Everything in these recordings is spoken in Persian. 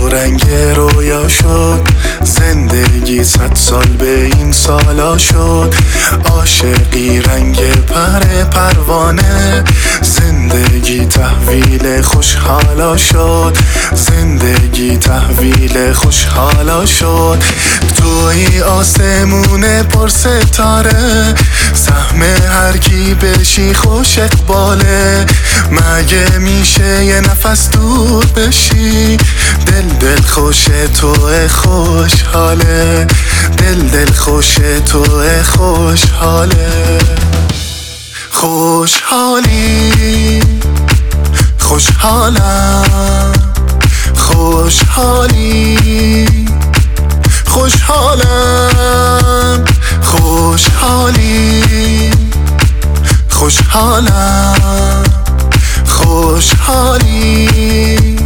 تو رنگ رویا شد، زندگی 100 سال به این سالا شد. عاشقی رنگ پروانه، زندگی تحویل خوشحالا شد، زندگی تحویل خوشحالا شد. توی آسمون پر ستاره، سهم هر کی بشی خوش اقباله. مگه میشه یه نفس دور بشی؟ دل خوش توه خوشحاله، دل خوش توه خوشحاله. خوشحالی خوشحالم، خوشحالی خوشحالم، خوشحالی خوشحالم، خوشحالی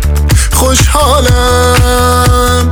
خوشحالم.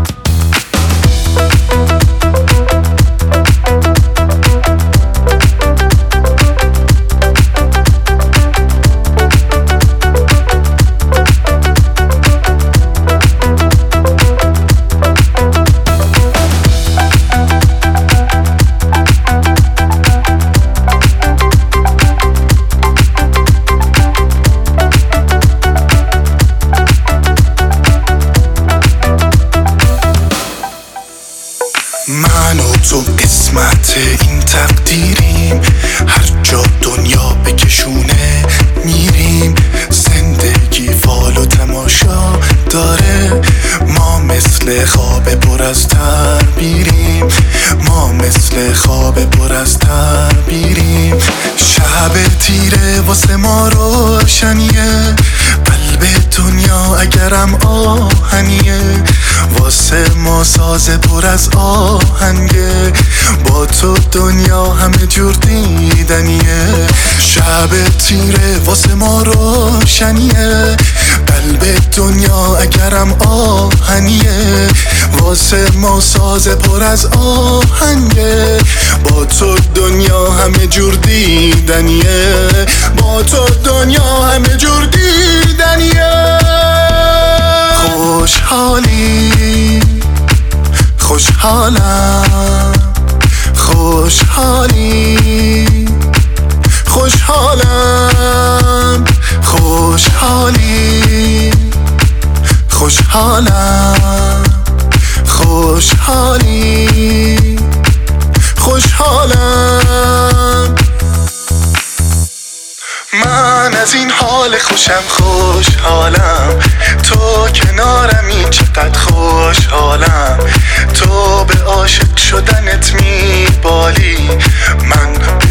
من و تو قسمت این تقدیریم، هر جا دنیا بکشونه میریم. زندگی فال و تماشا داره، ما مثل خواب پر از تعبیریم، ما مثل خواب پر از تعبیریم. شب تیره واسه ما روشنیه، قلب دنیا اگرم آهنیه. واسه ما ساز پر از آهنگه، با تو دنیا همه جور دیدنیه. شب تیره واسه ما روشنیه، قلب دنیا اگرم آهنیه. واسه ما ساز پر از آهنگه، با تو دنیا همه جور دیدنیه، با تو دنیا همه جور دیدنیه. خوشحالی خوشحالم، خوشحالی خوشحالم، خوشحالی خوشحالم، خوشحالی خوشحالم. من از این حال خوشم خوشحالم، تو کنارمی چقدر خوشحالم. تو به عاشق شدنت میبالی، من